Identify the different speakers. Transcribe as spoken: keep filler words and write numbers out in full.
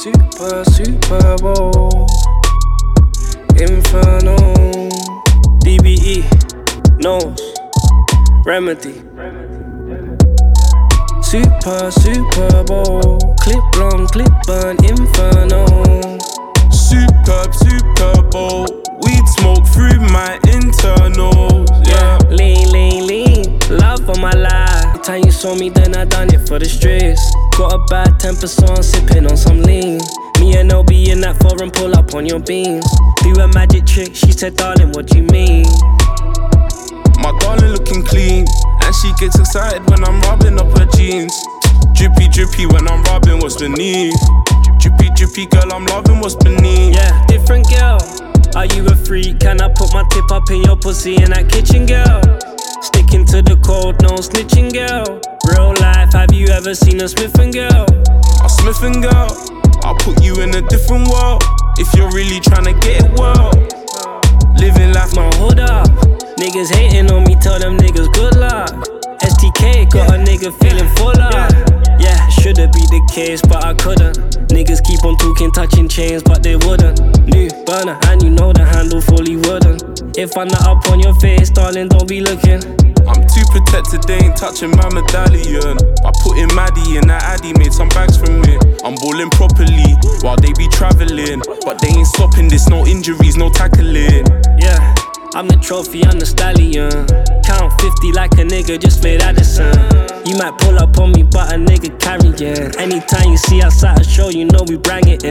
Speaker 1: Super, Super Bowl, Inferno, D B E, Nose, Remedy. Super, Super Bowl, clip long, clip burn, Inferno.
Speaker 2: Superb, Super Bowl, weed smoke through my internals. Yeah,
Speaker 1: lean, lean, lean, love of my life. Time you saw me, then I done it for the streets. Got a bad temper, so I'm sipping on some lean. Me and L B in that foreign, pull up on your beams. Do a magic trick, she said, darling, what do you mean?
Speaker 2: My darling looking clean, and she gets excited when I'm rubbing up her jeans. Drippy, drippy when I'm rubbing what's beneath. Drippy, drippy girl, I'm loving what's beneath.
Speaker 1: Yeah, different girl. Are you a freak? Can I put my tip up in your pussy in that kitchen, girl? Sticking to the code, no snitching, girl. Real life, have you ever seen a Smith and girl?
Speaker 2: A Smith and girl, I'll put you in a different world. If you're really tryna get it well. Living life,
Speaker 1: my hood up. Niggas hating on me, tell them niggas good luck. S T K got a nigga feeling full up. Yeah, shoulda be the case, but I couldn't. Niggas keep on talking, touching chains, but they wouldn't. New burner, and you know the handle fully wouldn't. If I'm not up on your face, darling, don't be looking.
Speaker 2: I'm too protected, they ain't touching my medallion. I put in Maddie in that Addy, made some bags from it. I'm balling properly while they be travelling, but they ain't stopping this, no injuries, no tackling.
Speaker 1: Yeah, I'm the trophy, I'm the stallion. Count fifty like a nigga just made Addison. You might pull up on me, but a nigga carrying. Anytime you see us at a show, you know we bring it in.